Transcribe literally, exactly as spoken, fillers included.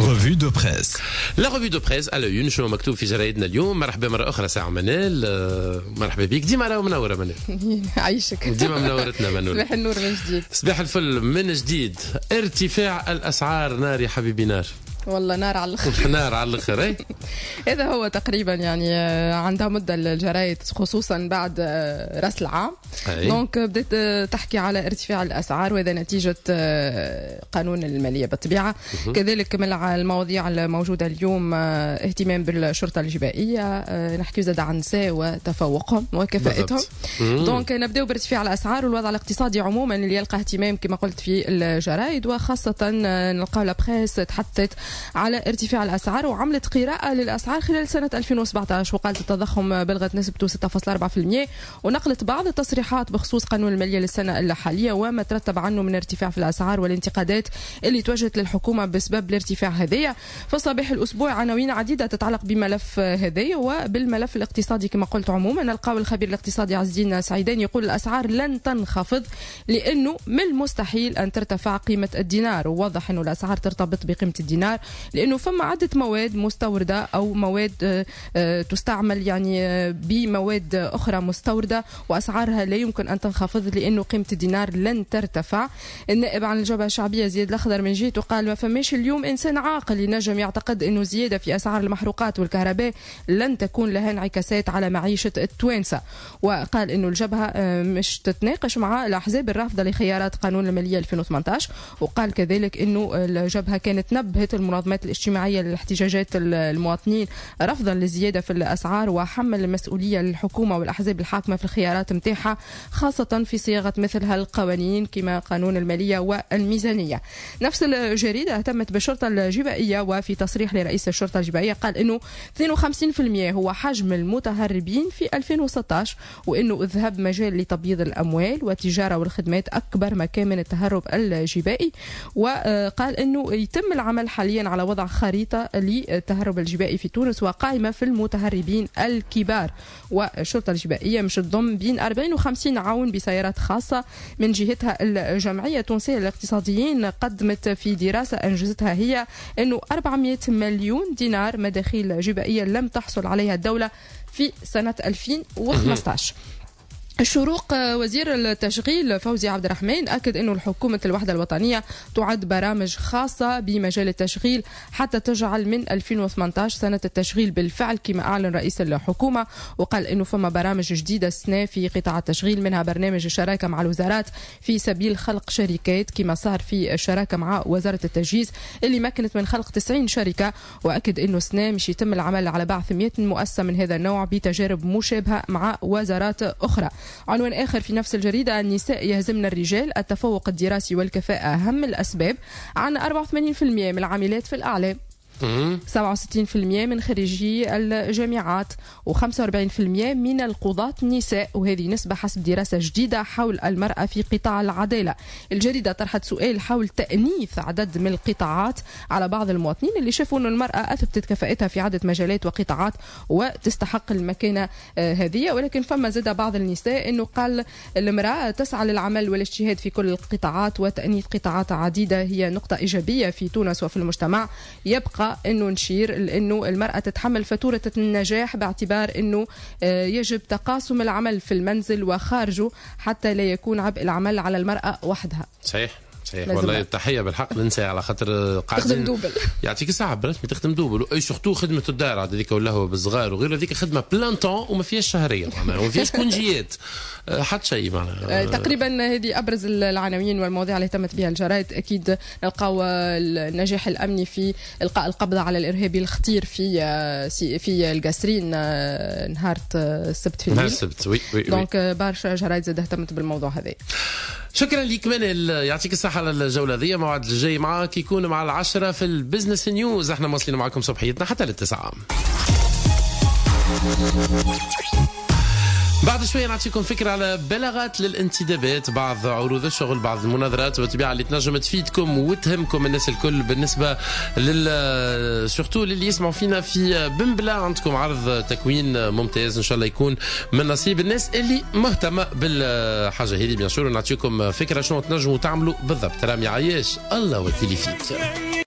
Revue de presse. La revue de presse على une شنو مكتوب في جرايدنا اليوم. مرحبا مرة أخرى ساعة منال. مرحبا بك. ديما راهو منورة منال. عايشك. ديما منورتنا منال. صباح النور من جديد. صباح الفل من جديد. ارتفاع الأسعار نار يا حبيبي نار. والله نار على الاخر. نار على الاخر اي. هذا هو تقريبا يعني عندها مده الجرايد خصوصا بعد راس العام. دونك بدات تحكي على ارتفاع الاسعار وهذا نتيجه قانون الماليه بالطبيعه. كذلك من المواضيع الموجوده اليوم اهتمام بالشرطه الجبائيه، نحكي زاد عن النساء وتفوقهم وكفاءتهم. دونك نبداو بارتفاع الاسعار والوضع الاقتصادي عموما اللي يلقى اهتمام كما قلت في الجرايد، وخاصه نلقاو لا بريس تحدثت على ارتفاع الأسعار وعملت قراءة للأسعار خلال سنة ألفين وسبعطاش، وقالت التضخم بلغت نسبته ستة فاصلة أربعة بالمئة، ونقلت بعض التصريحات بخصوص قانون المالية للسنة الحالية وما ترتب عنه من ارتفاع في الأسعار والانتقادات اللي توجهت للحكومة بسبب الارتفاع هذايا. في صباح الأسبوع عناوين عديدة تتعلق بملف هذايا وبالملف الاقتصادي كما قلت عموما. نلقاو الخبير الاقتصادي عز الدين سعيدان يقول الأسعار لن تنخفض لأنه من المستحيل أن ترتفع قيمة الدينار، ووضح أنه الأسعار ترتبط بقيمة الدينار لأنه فما عدة مواد مستوردة أو مواد تستعمل يعني بمواد أخرى مستوردة وأسعارها لا يمكن أن تنخفض لأنه قيمة الدينار لن ترتفع. النائب عن الجبهة الشعبية زياد الأخضر من جهته قال ما فماش اليوم إنسان عاقل ينجم يعتقد أنه زيادة في أسعار المحروقات والكهرباء لن تكون لها انعكاسات على معيشة التوانسة، وقال أنه الجبهة مش تتناقش مع الأحزاب الرافضة لخيارات قانون المالية ألفين وثمانطاش. وقال كذلك أنه الجبهة كانت نبهت المنظمات الاجتماعية لاحتجاجات المواطنين رفضا للزيادة في الأسعار، وحمل المسؤولية للحكومة والأحزاب الحاكمة في الخيارات متاحة خاصة في صياغة مثل هالقوانين كما قانون المالية والميزانية. نفس الجريدة اهتمت بالشرطة الجبائية، وفي تصريح لرئيس الشرطة الجبائية قال أنه اثنين وخمسين بالمئة هو حجم المتهربين في ألفين وستطاش، وأنه الذهاب مجال لتبييض الأموال والتجارة والخدمات أكبر مكان من التهرب الجبائي. وقال أنه يتم العمل حاليا على وضع خريطة للتهرب الجبائي في تونس وقائمة في المتهربين الكبار، والشرطة الجبائية مش تضم بين أربعين وخمسين عون بسيارات خاصة. من جهتها الجمعية التونسية للاقتصاديين قدمت في دراسة أنجزتها هي أنه أربعمئة مليون دينار مداخيل جبائية لم تحصل عليها الدولة في سنة ألفين وخمسطاش. الشروق وزير التشغيل فوزي عبد الرحمن أكد أنه الحكومة الوحدة الوطنية تعد برامج خاصة بمجال التشغيل حتى تجعل من ألفين وثمانطاش سنة التشغيل بالفعل كما أعلن رئيس الحكومة. وقال أنه فما برامج جديدة السنة في قطاع التشغيل، منها برنامج الشراكة مع الوزارات في سبيل خلق شركات كما صار في الشراكة مع وزارة التجهيز اللي مكنت من خلق تسعين شركة. وأكد أنه السنة مش يتم العمل على بعث مئة مؤسسة من هذا النوع بتجارب مشابهة مع وزارات أخرى. عنوان آخر في نفس الجريدة النساء يهزمن الرجال، التفوق الدراسي والكفاءة أهم الأسباب. عن أربعة وثمانين بالمئة من العاملات في الأعلام، سبعة وستين بالمئة من خريجي الجامعات، وخمسة وأربعين بالمئة من القضاة نساء، وهذه نسبة حسب دراسة جديدة حول المرأة في قطاع العدالة. الجريدة طرحت سؤال حول تأنيث عدد من القطاعات على بعض المواطنين اللي شافوا أن المرأة أثبتت كفاءتها في عدة مجالات وقطاعات وتستحق المكانة هذه، ولكن فما زاد بعض النساء أنه قال المرأة تسعى للعمل والاجتهاد في كل القطاعات، وتأنيث قطاعات عديدة هي نقطة إيجابية في تونس وفي المجتمع. يبقى أنه نشير لأنه المرأة تتحمل فاتورة النجاح باعتبار أنه يجب تقاسم العمل في المنزل وخارجه حتى لا يكون عبء العمل على المرأة وحدها. صحيح صحيح والله التحيه بالحق للنساء على خاطر قاعدين تخدم دوبل، يعطيك الصحه برسمي تخدم دوبل، اي سورتو خدمه الدار هذيك ولا هو بالصغار وغير هذيك خدمه بلان طون وما فيهاش شهريه معناها وما فيهاش كونجيات حتى شيء معناها. تقريبا هذه ابرز العناوين والمواضيع اللي اهتمت بها الجرايد. اكيد نلقاو النجاح الامني في القاء القبض على الارهابي الخطير في في القاسرين نهار السبت في الليل. نهار السبت وي وي دونك برشا جرايد زاد اهتمت بالموضوع هذا. شكرا لك منال، يعطيك الصحة على الجولة ذي. موعد الجاي معك يكون مع العشرة في البزنس نيوز. احنا موصلين معكم صبحيتنا حتى للتسعة. بعد شوية نعطيكم فكرة على بلاغات للانتدابات، بعض عروض الشغل، بعض المناظرات والطبيعة اللي تنجم تفيدكم وتهمكم الناس الكل. بالنسبة لل سورتو للي يسمعوا فينا في بنبلة، عندكم عرض تكوين ممتاز ان شاء الله يكون من نصيب الناس اللي مهتمة بالحاجة هذه. بيان سور نعطيكم فكرة شنو تنجموا تعملوا بالضبط. رامي عياش الله وكيلي فيك.